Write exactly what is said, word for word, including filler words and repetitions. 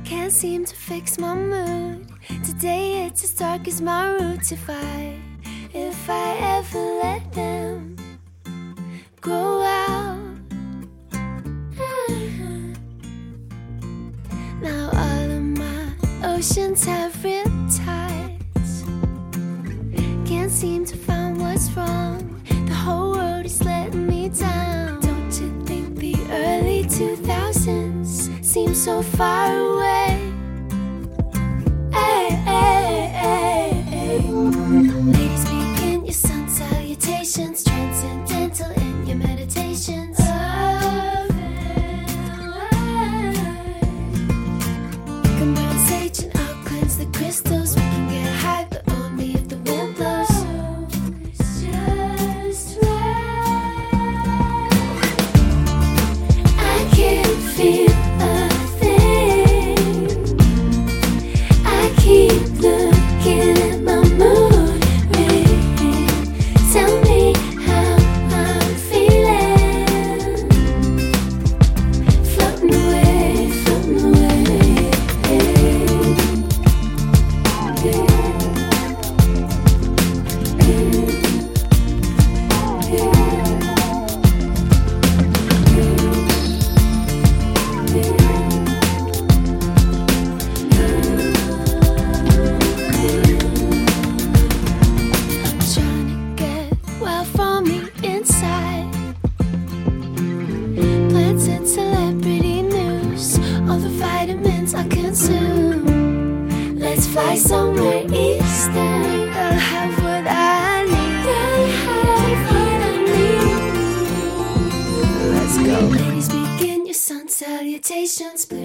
Can't seem to fix my mood. Today it's as dark as my roots. If I, if I ever let them grow out. Now all of my oceans have riptides. Can't seem to find what's wrong. The whole world is letting me down. Don't you think the early two thousands seem so far away? Hey, hey, hey, hey. Ladies, begin your sun salutations, transcendental in your meditations. You can burn sage and I'll cleanse the crystals. We can get high, but only if the wind blows. It's just right. I can't feel a thing. I keep looking at my mood ring. Tell me how I'm feeling. Floating away, floating away. I'm trying to get well from the inside. Planted celebrity news, all the vitamins I consume. Let's fly somewhere eastern. I'll have what I need. I'll have what I need. Let's go. Ladies, begin your sun salutations.